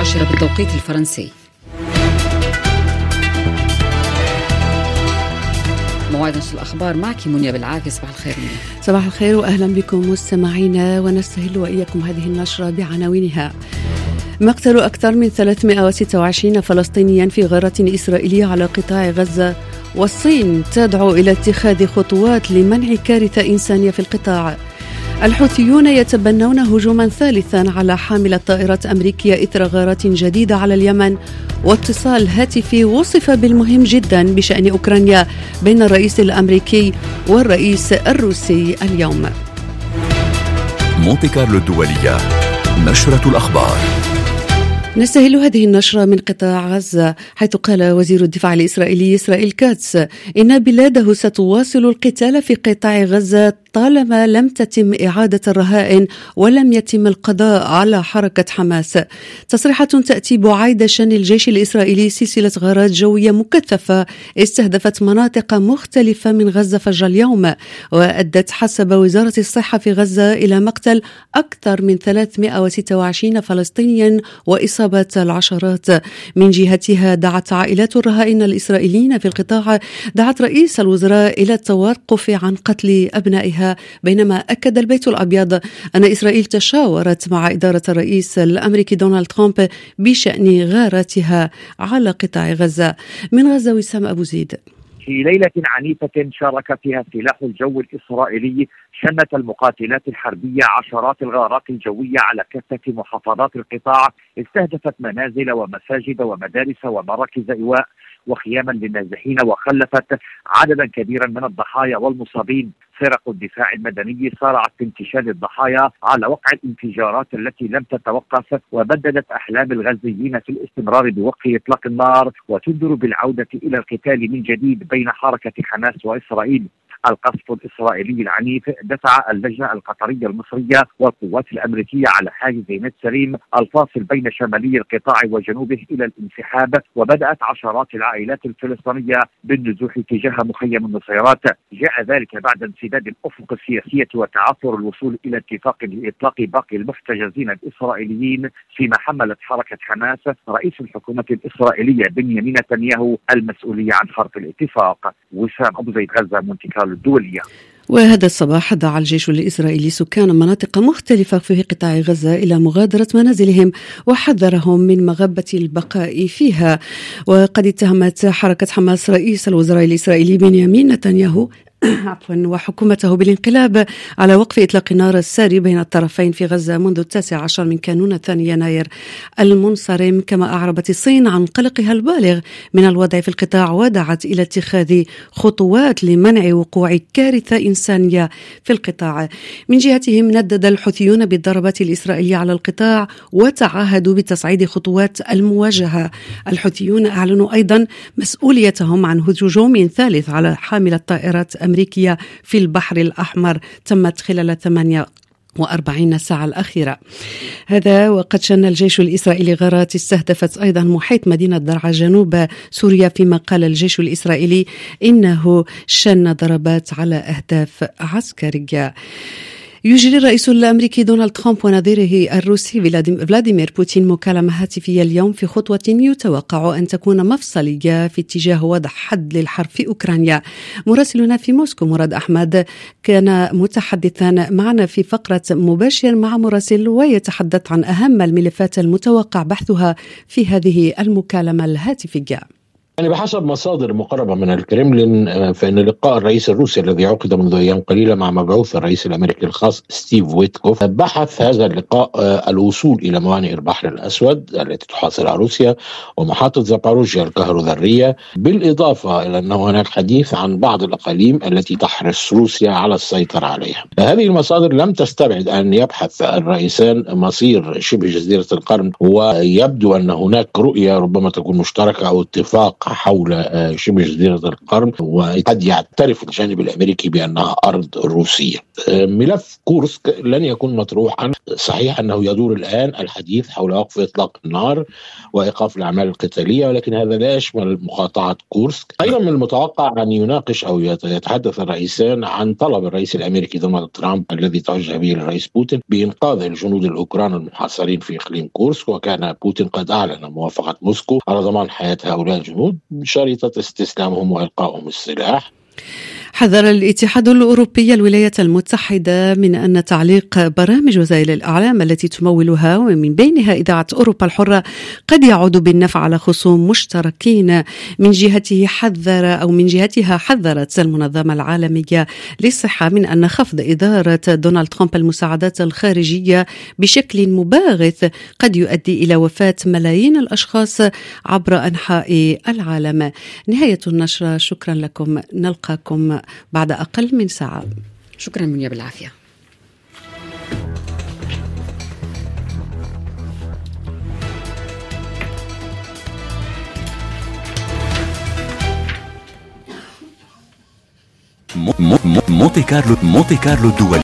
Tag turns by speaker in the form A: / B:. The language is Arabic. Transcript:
A: 10 بالتوقيت الفرنسي. موعد نشر الأخبار معك منيا بالعاكس. صباح الخير منيا.
B: صباح الخير وأهلا بكم مستمعينا، ونستهل وإياكم هذه النشرة بعناوينها. مقتل أكثر من 326 فلسطينيا في غارة إسرائيلية على قطاع غزة، والصين تدعو إلى اتخاذ خطوات لمنع كارثة إنسانية في القطاع. الحوثيون يتبنون هجوما ثالثا على حاملة طائرات أمريكية إثر غارات جديدة على اليمن. واتصال هاتفي وصف بالمهم جدا بشأن أوكرانيا بين الرئيس الأمريكي والرئيس الروسي اليوم.
C: مونتي كارلو الدولية، نشرة الأخبار.
B: نستهل هذه النشرة من قطاع غزة، حيث قال وزير الدفاع الإسرائيلي إسرائيل كاتس إن بلاده ستواصل القتال في قطاع غزة طالما لم تتم إعادة الرهائن ولم يتم القضاء على حركة حماس. تصريحات تأتي بعيد شن الجيش الإسرائيلي سلسلة غارات جوية مكثفة استهدفت مناطق مختلفة من غزة فجر اليوم، وأدت حسب وزارة الصحة في غزة إلى مقتل أكثر من 326 فلسطينيا وإصابة العشرات. من جهتها دعت عائلات الرهائن الإسرائيليين في القطاع رئيس الوزراء إلى التوقف عن قتل أبنائها، بينما أكد البيت الأبيض أن إسرائيل تشاورت مع إدارة الرئيس الأمريكي دونالد ترامب بشأن غاراتها على قطاع غزة. من غزة وسام أبو زيد.
D: في ليلة عنيفة شارك فيها سلاح الجو الإسرائيلي شنت المقاتلات الحربية عشرات الغارات الجوية على كافة محافظات القطاع، استهدفت منازل ومساجد ومدارس ومراكز إيواء وخياما للنازحين، وخلفت عددا كبيرا من الضحايا والمصابين. فرق الدفاع المدني صارعت في انتشال الضحايا على وقع الانفجارات التي لم تتوقف، وبددت أحلام الغزيين في الاستمرار بوقف إطلاق النار وتنذر بالعودة إلى القتال من جديد بين حركة حماس وإسرائيل. القصف الإسرائيلي العنيف دفع اللجنة القطرية المصرية والقوات الأمريكية على حاجز نت سليم الفاصل بين شمالي القطاع وجنوبه إلى الانسحاب، وبدأت عشرات العائلات الفلسطينية بالنزوح تجاه مخيم النصيرات. جاء ذلك بعد انسداد الأفق السياسية وتعثر الوصول إلى اتفاق لإطلاق باقي المحتجزين الإسرائيليين، فيما حملت حركة حماس رئيس الحكومة الإسرائيلية بنيامين نتنياهو المسؤولية عن خرق الاتفاق. وسام أبو زيد، غزة، مونتي كارلو الدولية.
B: وهذا الصباح دعا الجيش الإسرائيلي سكان مناطق مختلفة في قطاع غزة إلى مغادرة منازلهم، وحذرهم من مغبة البقاء فيها. وقد اتهمت حركة حماس رئيس الوزراء الإسرائيلي بنيامين نتنياهو وحكومته بالانقلاب على وقف إطلاق النار الساري بين الطرفين في غزة منذ 19 من كانون الثاني يناير المنصرم. كما أعربت الصين عن قلقها البالغ من الوضع في القطاع، ودعت إلى اتخاذ خطوات لمنع وقوع كارثة إنسانية في القطاع. من جهتهم ندد الحوثيون بالضربات الإسرائيلية على القطاع وتعهدوا بتصعيد خطوات المواجهة. الحوثيون أعلنوا أيضا مسؤوليتهم عن هجوم ثالث على حاملة طائرات أمريكية في البحر الأحمر تمت خلال 48 ساعة الأخيرة. هذا وقد شن الجيش الإسرائيلي غارات استهدفت أيضا محيط مدينة درعا جنوب سوريا، فيما قال الجيش الإسرائيلي إنه شن ضربات على أهداف عسكرية. يجري الرئيس الأمريكي دونالد ترامب ونظيره الروسي فلاديمير بوتين مكالمة هاتفية اليوم في خطوة يتوقع أن تكون مفصلية في اتجاه وضع حد للحرب في أوكرانيا. مراسلنا في موسكو مراد أحمد كان متحدثا معنا في فقرة مباشر مع مراسل، ويتحدث عن أهم الملفات المتوقع بحثها في هذه المكالمة الهاتفية.
E: يعني بحسب مصادر مقربة من الكرملين، فإن لقاء الرئيس الروسي الذي عقد منذ أيام قليلة مع مبعوث الرئيس الأمريكي الخاص ستيف ويتكوف، بحث هذا اللقاء الوصول إلى موانئ البحر الأسود التي تحاصرها روسيا ومحطة زاباروجيا الكهروذرية، بالإضافة إلى أنه هناك حديث عن بعض الأقاليم التي تحرص روسيا على السيطرة عليها. هذه المصادر لم تستبعد أن يبحث الرئيسان مصير شبه جزيرة القرم، ويبدو أن هناك رؤية ربما تكون مشتركة أو اتفاق تقع حول شبه جزيرة القرم، وقد يعترف الجانب الأمريكي بأنها أرض روسية. ملف كورسك لن يكون مطروحا. صحيح أنه يدور الآن الحديث حول وقف إطلاق النار وإيقاف الأعمال القتالية، ولكن هذا لا يشمل مقاطعة كورسك. أيضا من المتوقع أن يناقش أو يتحدث الرئيسان عن طلب الرئيس الأمريكي دونالد ترامب الذي توجه به للرئيس بوتين بإنقاذ الجنود الأوكران المحاصرين في إقليم كورسك، وكان بوتين قد أعلن موافقة موسكو على ضمان حياة هؤلاء الجنود بشريطة استسلامهم وإلقائهم السلاح.
B: حذر الاتحاد الأوروبي الولايات المتحدة من أن تعليق برامج وسائل الإعلام التي تمولها ومن بينها إذاعة أوروبا الحرة قد يعود بالنفع على خصوم مشتركين. من جهتها حذرت المنظمة العالمية للصحة من أن خفض إدارة دونالد ترامب المساعدات الخارجية بشكل مباغت قد يؤدي إلى وفاة ملايين الأشخاص عبر أنحاء العالم. نهاية النشرة، شكرا لكم، نلقاكم بعد أقل من ساعة.
A: شكرا منيا، بالعافية.
C: مونتي كارلو الدولي.